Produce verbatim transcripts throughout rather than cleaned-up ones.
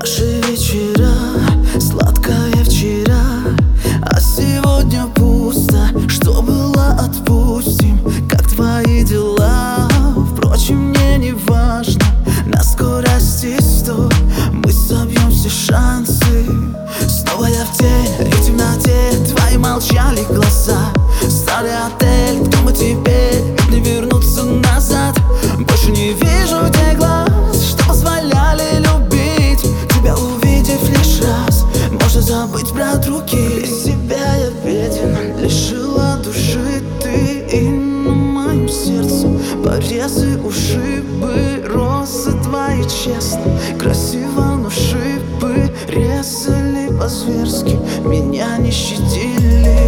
Наши вечера, сладкое вчера, а сегодня пусто. Что было, отпустим. Как твои дела? Впрочем, мне не важно. На скорости сто мы собьем все шансы. Снова я в тень и в темноте. Твои молчали глаза. Старый отель, кто мы теперь? Ведь не вернуться назад. Больше не вижу тех глаз, что позволяли любить тебя, увидев лишь раз. Можно забыть про других. Без тебя я беден, лишила души ты. И на моем сердце порезы, ушибы. Розы твои честно, красиво, но шипы резали по-зверски, меня не щадили.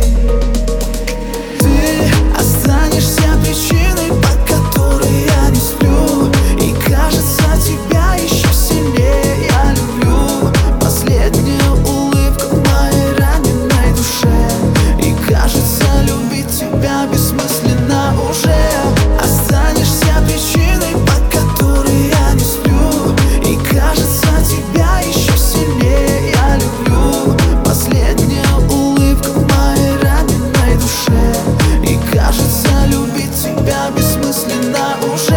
Ты останешься причиной, по которой я не сплю. И кажется, тебя еще сильнее я люблю. Последняя улыбка в моей раненой душе. И кажется, любить тебя бессмысленно уже. Останешься причиной, по которой я не сплю. И кажется, тебя еще сильнее я люблю. Последняя улыбка в моей раненой душе. И кажется, любить тебя бессмысленно уже.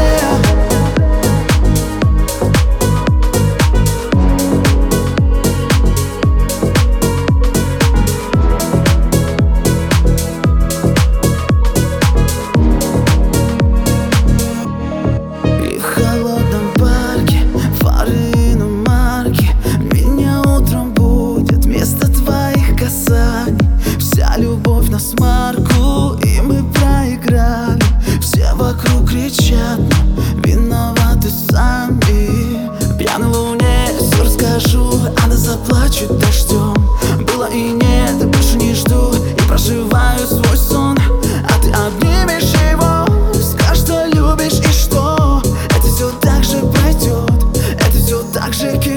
И в холодном парке фары иномарки меня утром будет вместо твоих касаний. Вся любовь на смарку, и мы проиграли. Все вокруг кричат, но виноваты сами. Пьяной луне все расскажу, она заплачет дождем. Было и нет, больше не жду и проживаю свой сон. А ты обнимешь его, скажешь, что любишь и что. Это все так же пройдет, это все так же кипит.